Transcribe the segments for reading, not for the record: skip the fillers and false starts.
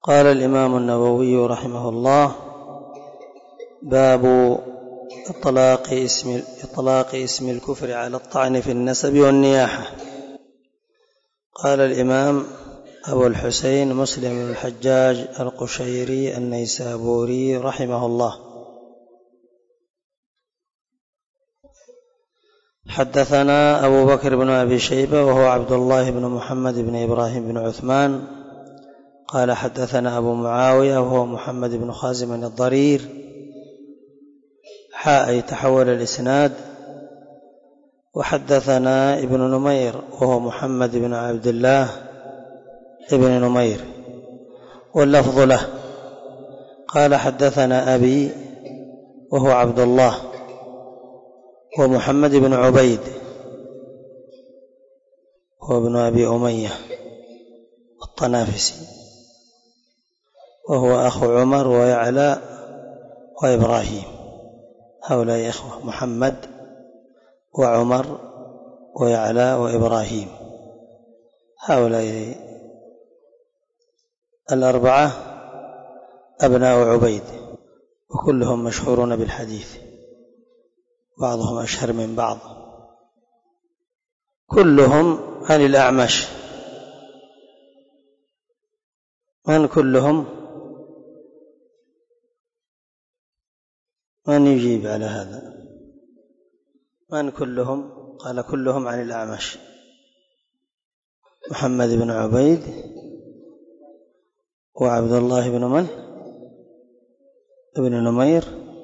قال الإمام النووي رحمه الله: باب إطلاق اسم الكفر على الطعن في النسب والنياحة. قال الإمام أبو الحسين مسلم بن الحجاج القشيري النيسابوري رحمه الله: حدثنا أبو بكر بن أبي شيبة وهو عبد الله بن محمد بن إبراهيم بن عثمان قال حدثنا أبو معاوية وهو محمد بن خازم الضرير تحول الإسناد. وحدثنا ابن نمير وهو محمد بن عبد الله ابن نمير واللفظ له قال حدثنا أبي وهو عبد الله ومحمد بن عبيد هو ابن أبي أمية الطنافسي وهو أخو عمر ويعلى وإبراهيم، هؤلاء إخوة محمد وعمر ويعلى وإبراهيم، هؤلاء الأربعة أبناء عبيد وكلهم مشهورون بالحديث، بعضهم أشهر من بعض، كلهم عن الأعمش. من كلهم؟ من يجيب على هذا؟ من كلهم؟ قال كلهم عن الأعمش. محمد بن عبيد وعبد الله بن من؟ ابن نمير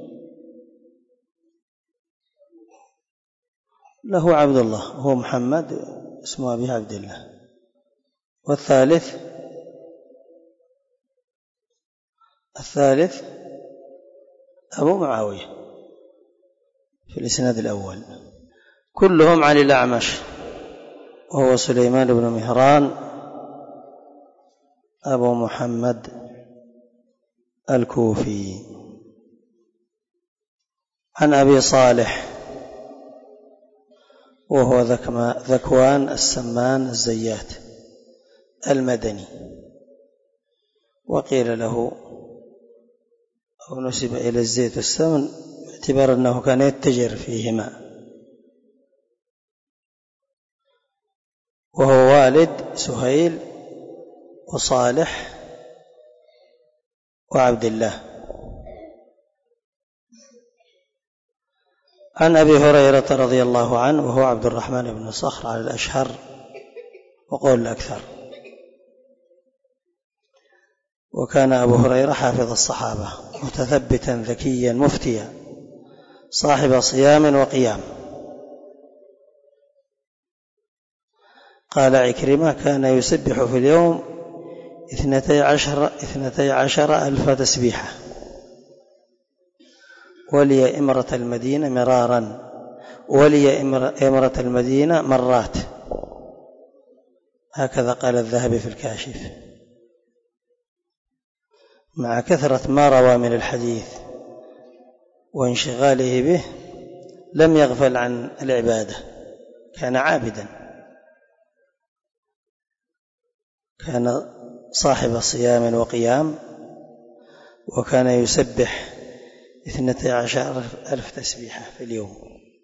له عبد الله هو محمد اسمه أبي عبد الله. والثالث أبو معاوية في الإسناد الأول، كلهم عن الأعمش وهو سليمان بن مهران أبو محمد الكوفي. عن أبي صالح وهو ذكوان السمان الزيات المدني، وقيل له أو نسب إلى الزيت والسمن باعتبار أنه كان يتجر فيهما، وهو والد سهيل وصالح وعبد الله. عن أبي هريرة رضي الله عنه وهو عبد الرحمن بن صخر على الأشهر وقول الأكثر، وكان أبو هريرة حافظ الصحابة متثبتا ذكيا مفتيا صاحب صيام وقيام. قال عكرمة: كان يسبح في اليوم 12,000 تسبيحة، ولي إمرة المدينة مرارا، ولي إمرة المدينة مرات، هكذا قال الذهبي في الكاشف. مع كثرة ما روى من الحديث وانشغاله به لم يغفل عن العبادة، كان عابدا، كان صاحب صيام وقيام، وكان يسبح 12,000 تسبيحة في اليوم،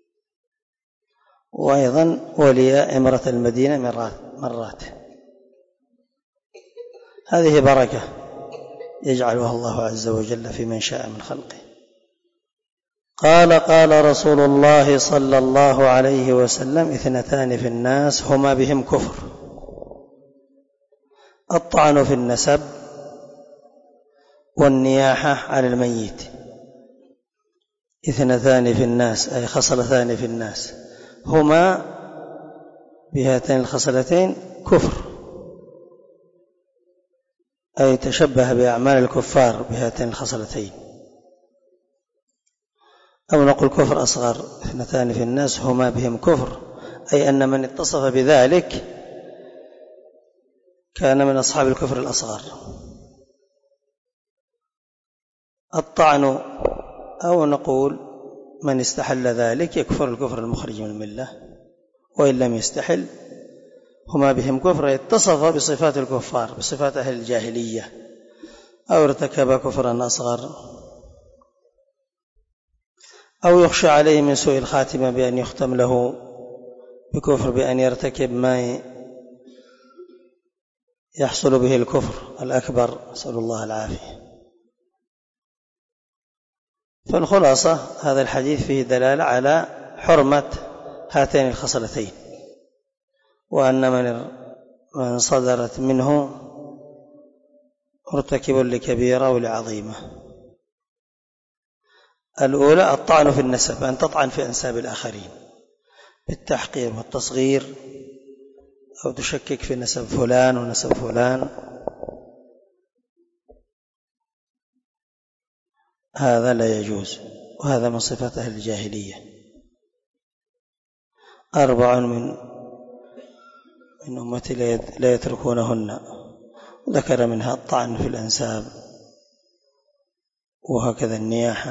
وأيضا ولي إمرة المدينة مرات. هذه بركة يجعلها الله عز وجل في من شاء من خلقه. قال رسول الله صلى الله عليه وسلم: 2 في الناس هما بهم كفر: الطعن في النسب والنياحة على الميت. 2 في الناس أي خصلتان في الناس هما بهاتين الخصلتين كفر، أي تشبه بأعمال الكفار بهاتين الخصلتين، أو نقول كفر أصغر. 2 في الناس هما بهم كفر، أي أن من اتصف بذلك كان من أصحاب الكفر الأصغر. الطعن أو نقول من استحل ذلك يكفر الكفر المخرج من الملة، وإن لم يستحل هما بهم كفر، اتصف بصفات الكفار، بصفات أهل الجاهلية، أو ارتكب كفرا أصغر، أو يخشى عليه من سوء الخاتمة بأن يختم له بكفر، بأن يرتكب ما يحصل به الكفر الأكبر، نسأل الله العافية. فالخلاصة هذا الحديث فيه دلالة على حرمة هاتين الخصلتين، وأن من صدرت منه مرتكب لكبيرة ولعظيمة. الأولى الطعن في النسب، أن تطعن في أنساب الآخرين بالتحقير والتصغير، أو تشكك في نسب فلان ونسب فلان، هذا لا يجوز، وهذا من صفات أهل الجاهلية. 4 من أمتي لا يتركونهن، وذكر منها الطعن في الأنساب، وهكذا النياحة.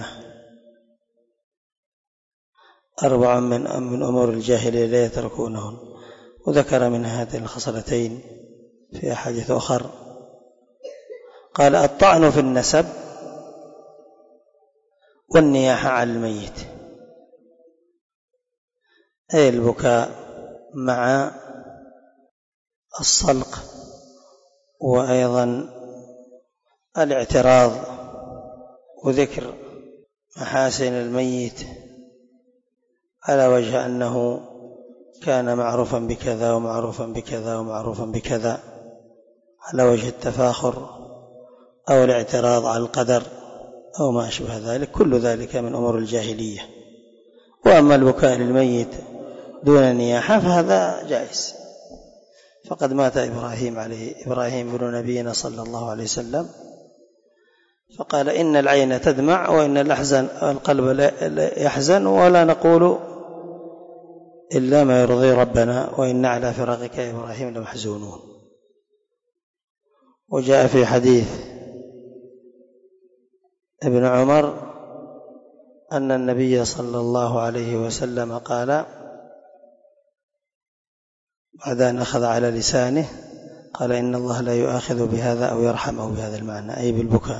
4 من أمور الجاهلية لا يتركونهن، وذكر منها هاتين الخصلتين في أحاديث أخر. قال الطعن في النسب والنياحة على الميت، أي البكاء مع الصلق، وأيضا الاعتراض وذكر محاسن الميت على وجه أنه كان معروفا بكذا ومعروفا بكذا ومعروفا بكذا، على وجه التفاخر أو الاعتراض على القدر أو ما أشبه ذلك، كل ذلك من أمور الجاهلية. وأما البكاء للميت دون نياحة فهذا جائز، فقد مات إبراهيم بن نبينا صلى الله عليه وسلم، فقال إن العين تدمع وإن القلب يحزن، ولا نقول إلا ما يرضي ربنا، وإن على فراقك يا إبراهيم لمحزونون. وجاء في حديث ابن عمر أن النبي صلى الله عليه وسلم قال بعد أن أخذ على لسانه، قال إن الله لا يؤاخذ بهذا أو يرحمه بهذا المعنى، أي بالبكاء،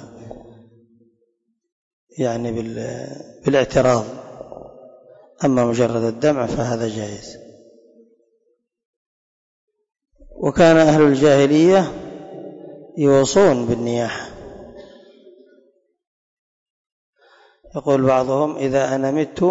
يعني بالاعتراض. أما مجرد الدمع فهذا جائز. وكان أهل الجاهلية يوصون بالنياحة، يقول بعضهم إذا أنا مت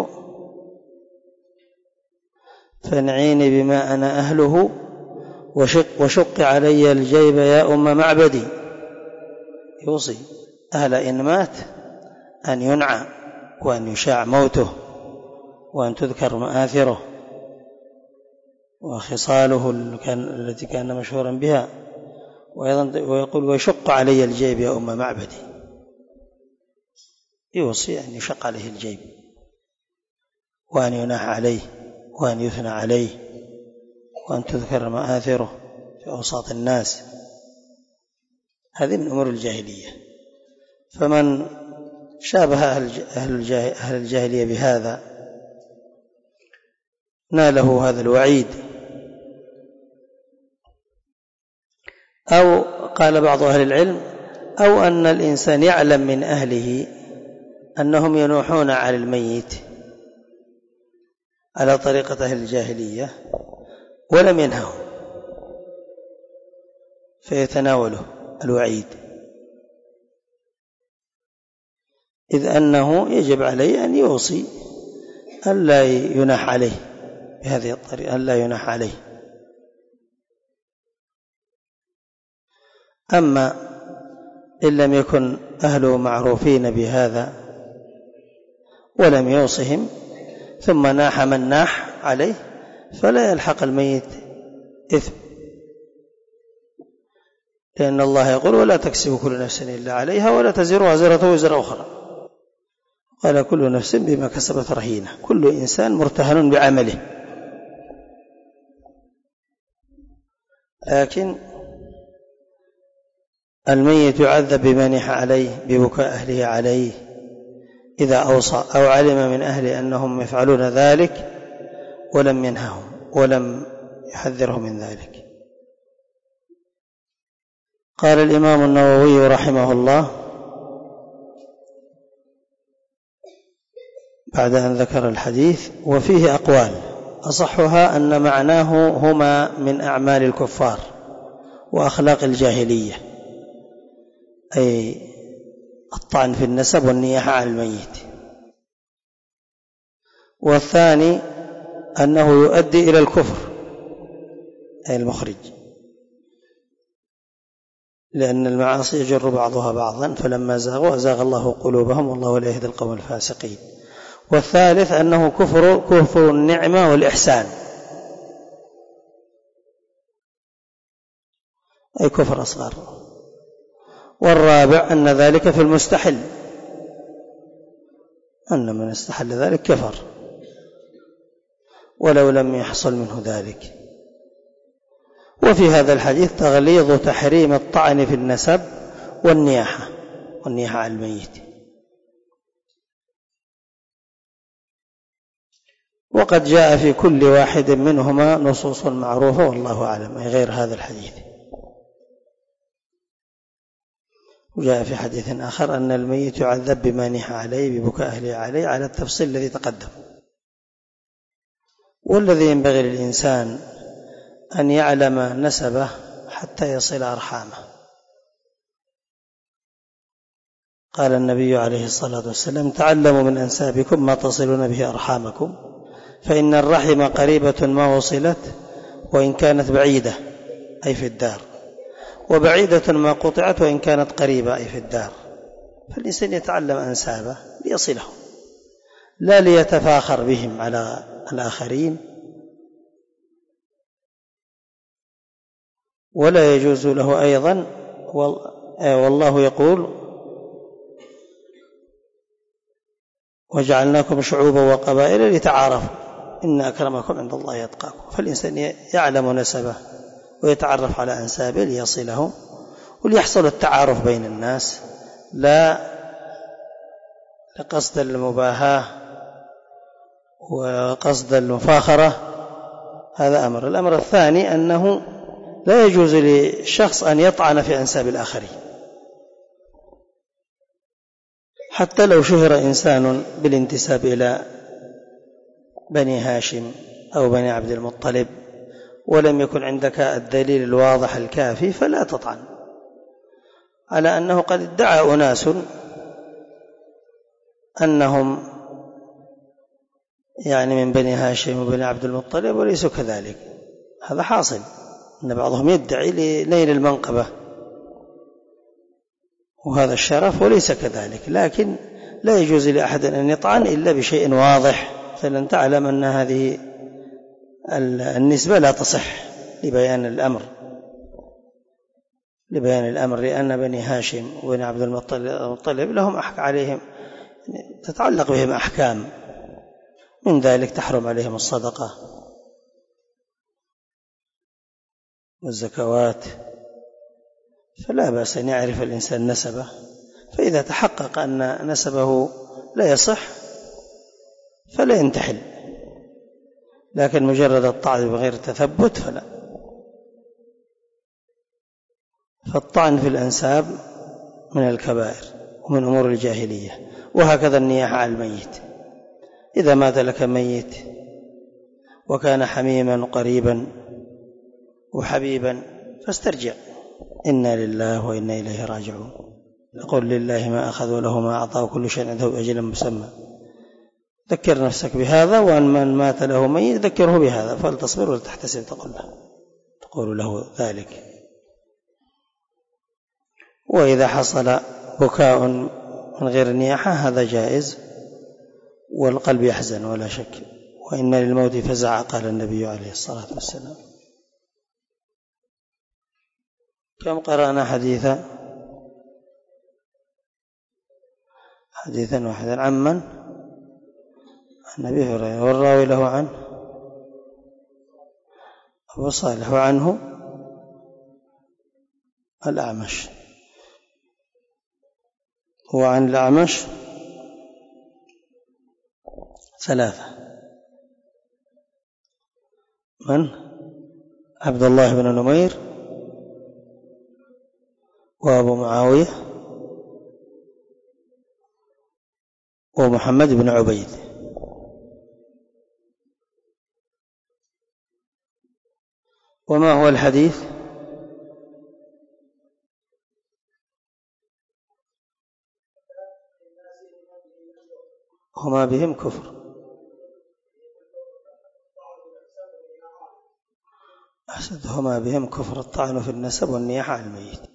فانعيني بما أنا أهله وشق علي الجيب يا أم معبدي. يوصي أهل إن مات أن ينعى، وأن يشاع موته، وأن تذكر مآثره وخصاله التي كان مشهورا بها. ويقول ويشق علي الجيب يا أم معبدي، يوصي أن يشق عليه الجيب، وأن يناح عليه، وأن يثنى عليه، وأن تذكر مآثره في أوساط الناس. هذه من أمور الجاهلية. فمن شابه أهل الجاهلية بهذا ناله هذا الوعيد. أو قال بعض أهل العلم أو أن الإنسان يعلم من أهله أنهم ينوحون على الميت على طريقة أهل الجاهلية ولم ينهوا، فيتناوله الوعيد، إذ أنه يجب عليه أن يوصي ألا يناح عليه بهذه الطريقة، ألا يناح عليه. أما إن لم يكن أهله معروفين بهذا ولم يوصهم ثم ناح من ناح عليه فلا يلحق الميت إثم، لأن الله يقول ولا تكسب كل نفس إلا عليها ولا تزر وازرة وزر أخرى، قال كل نفس بما كسبت رهينة، كل إنسان مرتهن بعمله. لكن الميت يعذب بما نيح عليه ببكاء أهله عليه إذا أوصى أو علم من أهله أنهم يفعلون ذلك ولم ينههم ولم يحذرهم من ذلك. قال الإمام النووي رحمه الله بعد أن ذكر الحديث: وفيه أقوال أصحها أن معناه هما من أعمال الكفار وأخلاق الجاهلية، أي الطعن في النسب والنياحة على الميت. والثاني أنه يؤدي إلى الكفر أي المخرج، لأن المعاصي يجر بعضها بعضا، فلما زاغوا أزاغ الله قلوبهم والله لا يهدي القوم الفاسقين. والثالث أنه كفر النعمة والإحسان، أي كفر أصغر. والرابع أن ذلك في المستحل، أن من استحل ذلك كفر ولو لم يحصل منه ذلك. وفي هذا الحديث تغليظ تحريم الطعن في النسب والنياحة على الميت. وقد جاء في كل واحد منهما نصوص معروفة والله أعلم، أي غير هذا الحديث. وجاء في حديث آخر أن الميت يعذب بما نيح عليه ببكاء أهله عليه، على التفصيل الذي تقدم. والذي ينبغي للإنسان أن يعلم نسبه حتى يصل أرحامه. قال النبي عليه الصلاة والسلام: تعلموا من أنسابكم ما تصلون به أرحامكم، فإن الرحم قريبة ما وصلت وإن كانت بعيدة أي في الدار، وبعيدة ما قطعت وإن كانت قريبة أي في الدار. فالإنسان يتعلم أنسابه ليصلهم، لا ليتفاخر بهم على الآخرين، ولا يجوز له أيضا. والله يقول: وجعلناكم شعوبا وقبائل لتعارفوا إن أكرمكم عند الله يتقاكم. فالإنسان يعلم نسبه ويتعرف على أنسابه ليصلهم، وليحصل التعارف بين الناس، لا لقصد المباهاة وقصد المفاخرة. هذا أمر. الأمر الثاني أنه لا يجوز للشخص أن يطعن في أنساب الآخرين، حتى لو شهر إنسان بالانتساب إلى بني هاشم أو بني عبد المطلب ولم يكن عندك الدليل الواضح الكافي، فلا تطعن. على أنه قد ادعى أناس أنهم يعني من بني هاشم وبني عبد المطلب وليسوا كذلك. هذا حاصل، أن بعضهم يدعي لنيل المنقبة وهذا الشرف وليس كذلك. لكن لا يجوز لأحد أن يطعن إلا بشيء واضح، فلن تعلم أن هذه النسبة لا تصح لبيان الأمر، لأن بني هاشم وبني عبد المطلب لهم عليهم تتعلق بهم أحكام، من ذلك تحرم عليهم الصدقة والزكوات، فلا بأس أن يعرف الإنسان نسبه. فإذا تحقق أن نسبه لا يصح فلا ينتحل، لكن مجرد الطعن بغير تثبت فلا. فالطعن في الأنساب من الكبائر ومن أمور الجاهلية. وهكذا النياحة على الميت، إذا مات لك ميت وكان حميما قريبا وحبيبا فاسترجع: إنا لله وإنا إليه راجعون. يقول: لله ما أخذ وله ما أعطى وكل شيء عنده بأجل مسمى. ذكر نفسك بهذا، وأن من مات له ميت ذكره بهذا، فلتصبر ولتحتسب تقول له ذلك. وإذا حصل بكاء من غير نياحة هذا جائز، والقلب يحزن ولا شك. وإن للموت فزع، قال النبي عليه الصلاة والسلام. كم قرأنا حديثا واحدا عمن النبي هريرة، والراوي له عنه أبو صالح، وعنه الأعمش، وعن الأعمش 3: من؟ عبد الله بن نمير، وأبو معاوية ومحمد بن عبيد. وما هو الحديث؟ هما بهم كفر. أحسد. هما بهم كفر الطعن في النسب والنياحة على الميت.